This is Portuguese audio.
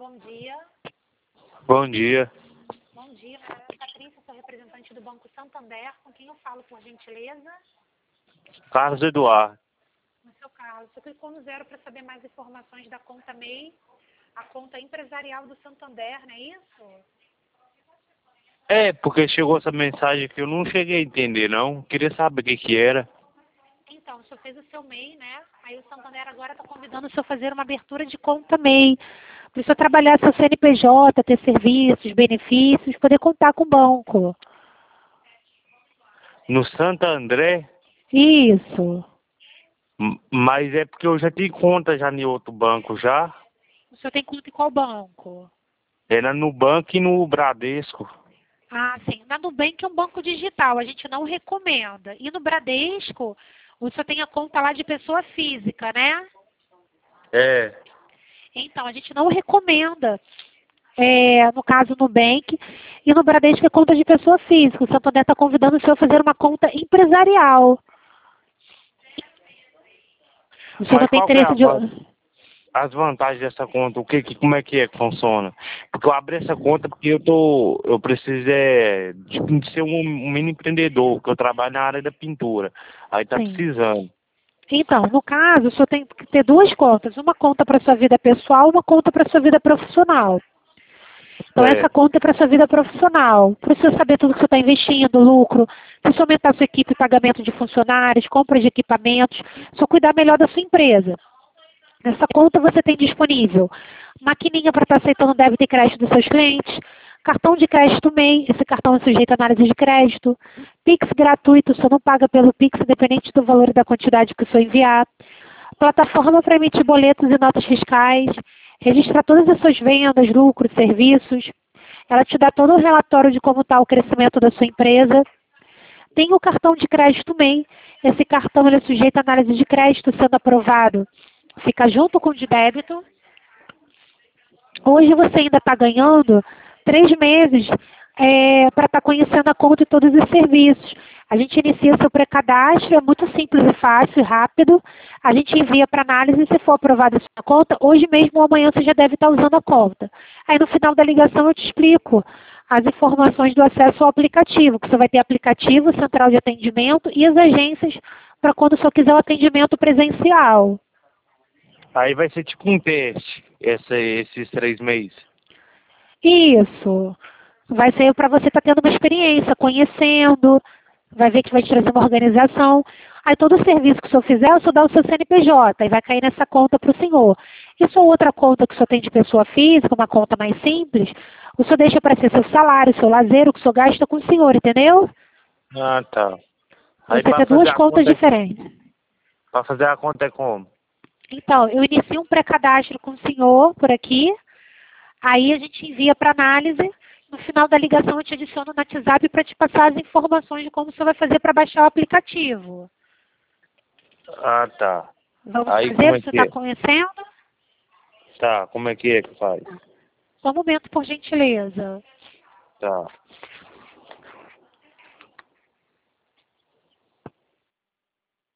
bom dia. Bom dia. Bom dia, Patrícia, sou representante do Banco Santander. Com quem eu falo, por gentileza? Carlos Eduardo. No seu caso, você clicou no 0 para saber mais informações da conta MEI, a conta empresarial do Santander, não é isso? É, porque chegou essa mensagem que eu não cheguei a entender, não. Queria saber o que que era. Então, o senhor fez o seu MEI, né? Aí o Santander agora está convidando o senhor a fazer uma abertura de conta MEI. Para o senhor trabalhar seu CNPJ, ter serviços, benefícios, poder contar com o banco. No Santo André, Isso. mas é porque eu já tenho conta já em outro banco já. O senhor tem conta em qual banco? Era no banco e no Bradesco. Ah, sim. Na Nubank é um banco digital, a gente não recomenda. E no Bradesco, o senhor tem a conta lá de pessoa física, né? É. Então, a gente não recomenda, no caso Nubank, e no Bradesco é conta de pessoa física. O Santander está convidando o senhor a fazer uma conta empresarial. O senhor não Mas tem qual que é interesse de... as vantagens dessa conta? Como é que funciona? Porque eu abri essa conta porque eu preciso de ser um mini empreendedor, porque eu trabalho na área da pintura. Aí tá Sim. precisando. Então, no caso, o senhor tem que ter duas contas. Uma conta para sua vida pessoal, uma conta para sua vida profissional. Então, essa É. conta é para sua vida profissional. Para o senhor saber tudo que você está investindo, lucro, se o senhor aumentar a sua equipe, pagamento de funcionários, compra de equipamentos, se o cuidar melhor da sua empresa. Nessa conta você tem disponível maquininha para estar aceitando débito e crédito dos seus clientes, cartão de crédito MEI, esse cartão é sujeito à análise de crédito, Pix gratuito, o senhor não paga pelo Pix, independente do valor e da quantidade que o senhor enviar, plataforma para emitir boletos e notas fiscais, registrar todas as suas vendas, lucros, serviços, ela te dá todo o relatório de como está o crescimento da sua empresa. Tem o cartão de crédito MEI, esse cartão ele é sujeito à análise de crédito, sendo aprovado, fica junto com o de débito. Hoje você ainda está ganhando 3 meses para estar conhecendo a conta e todos os serviços. A gente inicia seu pré-cadastro, é muito simples e fácil e rápido. A gente envia para análise, se for aprovada a sua conta, hoje mesmo ou amanhã você já deve estar usando a conta. Aí no final da ligação eu te explico as informações do acesso ao aplicativo, que você vai ter aplicativo, central de atendimento e as agências para quando o senhor quiser o atendimento presencial. Aí vai ser tipo um teste, esses 3 meses. Isso. Vai ser para você estar tendo uma experiência, conhecendo, vai ver que vai te trazer uma organização. Aí todo o serviço que o senhor fizer, o senhor dá o seu CNPJ e vai cair nessa conta para o senhor. E sua outra conta que o senhor tem de pessoa física, uma conta mais simples, o senhor deixa para ser seu salário, seu lazer, o que o senhor gasta com o senhor, entendeu? Ah, tá. Aí Você tem duas contas diferentes. para fazer a conta é como? Então, eu inicio um pré-cadastro com o senhor por aqui, aí a gente envia para análise. No final da ligação, eu te adiciono no WhatsApp para te passar as informações de como você vai fazer para baixar o aplicativo. Ah, tá. Vamos Aí fazer? como é Você que está é? conhecendo? Tá, como é que faz? Só um momento, por gentileza. Tá.